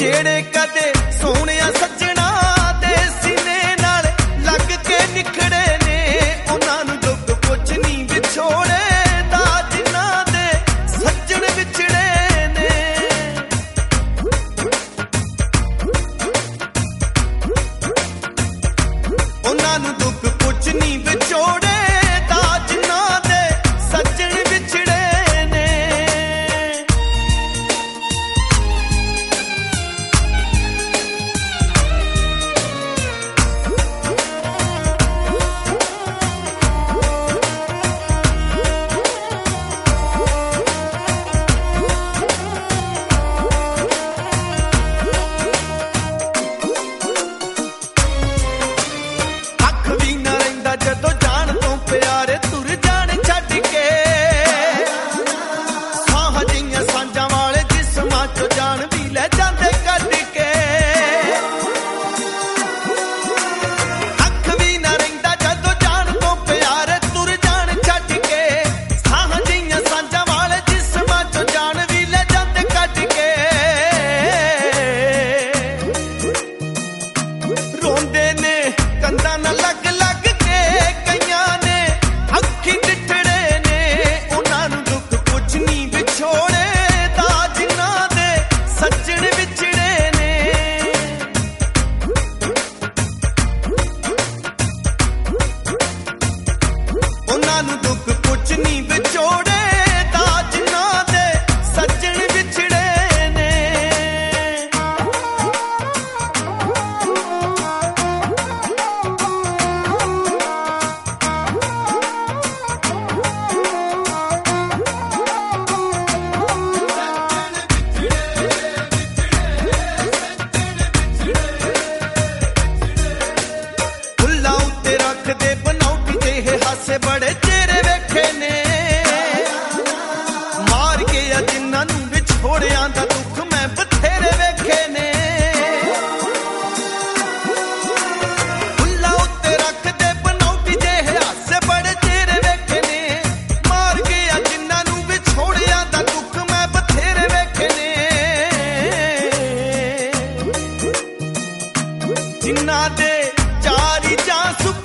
ਜਿਹੜੇ ਕਦੇ ਸੋਹਣਿਆ ਸੱਜਣਾ ਦੇ ਸੀਨੇ ਨਾਲ ਲੱਗ ਕੇ ਨਿਖੜੇ ਨੇ ਉਹਨਾਂ ਨੂੰ ਦੁੱਖ ਕੁਛ ਨਹੀਂ ਵਿਛੋੜੇ ਦਾ ਜਿਨ੍ਹਾਂ ਦੇ ਸੱਜਣ ਵਿਛੜੇ ਨੇ ਉਹਨਾਂ ਨੂੰ ਦੁੱਖ ਕੁਛ ਨਹੀਂ ਵਿਛੋੜੇ ਦਾ ਜਿਨ੍ਹਾਂ ਦੇ ਸੱਜਣ ਵਿਛੜੇ ਨੇ ਜਦੋਂ ਜਾਣ ਤੋਂ ਪਿਆਰੇ ਤੁਰ ਜਾਣ ਛੱਡ ਕੇ ਸਾਹ ਜਿਹੀਆਂ ਸਾਂਝਾਂ ਵਾਲੇ ਜਿਸਮਾਂ ਚੋਂ ਜਾਨ ਵੀ ਲੈ ਜਾਂਦੇ ਕੱਢ ਕੇ ਅੱਖ ਵੀ ਨਾ ਰਹਿੰਦਾ ਜਦੋਂ ਜਾਣ ਤੋਂ ਪਿਆਰੇ ਤੁਰ ਜਾਣ ਛੱਡ ਕੇ ਸਾਹ ਜਿਹੀਆਂ ਸਾਂਝਾਂ ਵਾਲੇ ਜਿਸਮਾਂ ਚੋਂ ਜਾਨ ਵੀ ਲੈ ਜਾਂਦੇ ਕੱਢ ਕੇ ਰੋਂਦੇ ਨੇ ਕੰਧਾਂ ਨਾਲ ਲੱਗ ਦੇ ਬਣਾਉਟੀ ਜਿਹੇ ਹਾਸੇ ਬੜੇ ਚਿਹਰੇ ਵੇਖੇ ਨੇ ਮਾਰ ਕੇ ਆ ਜਿਨ੍ਹਾਂ ਨੂੰ ਵਿਛੋੜਿਆਂ ਦਾ ਦੁੱਖ ਮੈਂ ਬਥੇਰੇ ਵੇਖੇ ਨੇ ਫੁੱਲਾਂ ਉੱਤੇ ਰੱਖਦੇ ਬਣਾਉਟੀ ਜਿਹੇ ਹਾਸੇ ਬੜੇ ਚਿਹਰੇ ਵੇਖੇ ਨੇ ਮਾਰ ਕੇ ਆ ਜਿਨ੍ਹਾਂ ਨੂੰ ਵਿਛੋੜਿਆਂ ਦਾ ਦੁੱਖ ਮੈਂ ਬਥੇਰੇ ਵੇਖੇ ਨੇ ਜਿਨ੍ਹਾਂ ਦੇ ਚਾਰੀ ਜਾਂ